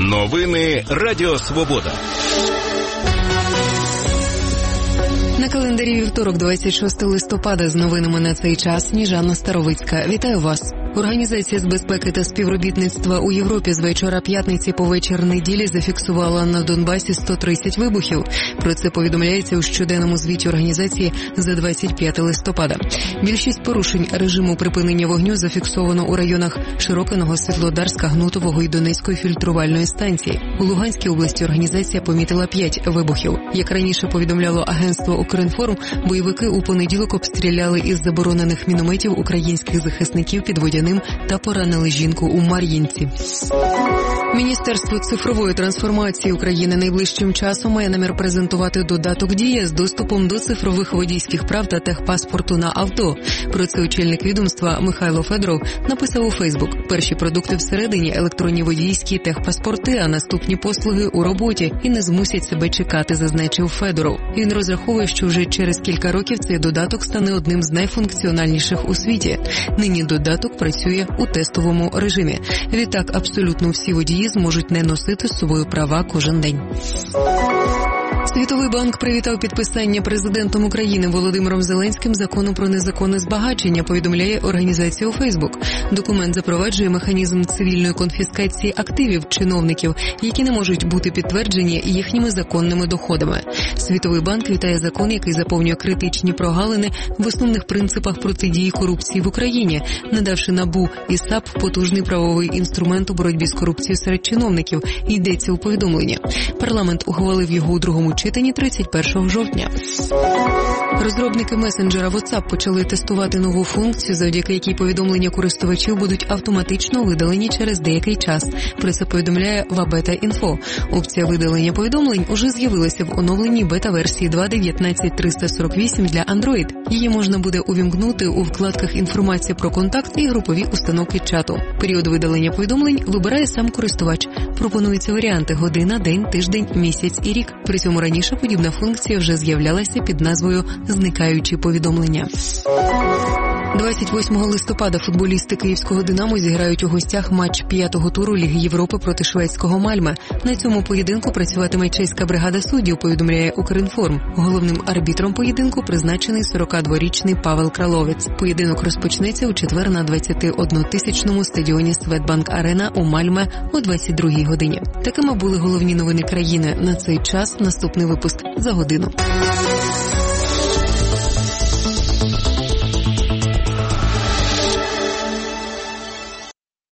Новини Радіо Свобода. На календарі вівторок, 26 листопада, з новинами на цей час Сніжана Старовицька. Вітаю вас. Організація з безпеки та співробітництва у Європі з вечора п'ятниці по вечір неділі зафіксувала на Донбасі 130 вибухів. Про це повідомляється у щоденному звіті організації за 25 листопада. Більшість порушень режиму припинення вогню зафіксовано у районах Широкиного, Світлодарська, Гнутового і Донецької фільтрувальної станції. У Луганській області організація помітила 5 вибухів. Як раніше повідомляло агентство «Укрінформ», бойовики у понеділок обстріляли із заборонених мінометів українських захисників під Водяним та поранили жінку у Мар'їнці. Міністерство цифрової трансформації України найближчим часом має намір презентувати додаток «Дія» з доступом до цифрових водійських прав та техпаспорту на авто. Про це очільник відомства Михайло Федоров написав у Фейсбук. Перші продукти всередині – електронні водійські техпаспорти, а наступні послуги у роботі і не змусять себе чекати, зазначив Федоров. Він розраховує, що вже через кілька років цей додаток стане одним з найфункціональніших у світі. Нині додаток працює у тестовому режимі. Відтак абсолютно всі водії зможуть не носити з собою права кожен день. Світовий банк привітав підписання президентом України Володимиром Зеленським закону про незаконне збагачення, повідомляє організація у Фейсбук. Документ запроваджує механізм цивільної конфіскації активів чиновників, які не можуть бути підтверджені їхніми законними доходами. Світовий банк вітає закон, який заповнює критичні прогалини в основних принципах протидії корупції в Україні, надавши НАБУ і САП потужний правовий інструмент у боротьбі з корупцією серед чиновників, йдеться у повідомленні. Парламент ухвалив його у другому читанні 31 жовтня. Розробники месенджера WhatsApp почали тестувати нову функцію, завдяки якій повідомлення користувачів будуть автоматично видалені через деякий час. Про це повідомляє Вабета.Інфо. Опція видалення повідомлень уже з'явилася в оновленій бета-версії 2.19.348 для Android. Її можна буде увімкнути у вкладках «Інформація про контакт» і групові установки чату. Період видалення повідомлень вибирає сам користувач. Пропонуються варіанти – година, день, тиждень, місяць і рік. При цьому раніше подібна функція вже з'являлася під назвою «Зникаючі повідомлення». 28 листопада футболісти київського «Динамо» зіграють у гостях матч 5-го туру Ліги Європи проти шведського «Мальме». На цьому поєдинку працюватиме чеська бригада суддів, повідомляє «Укрінформ». Головним арбітром поєдинку призначений 42-річний Павел Краловець. Поєдинок розпочнеться у четвер на 21-тисячному стадіоні Светбанк-Арена у Мальме о 22-й годині. Такими були головні новини країни на цей час. Наступний випуск за годину.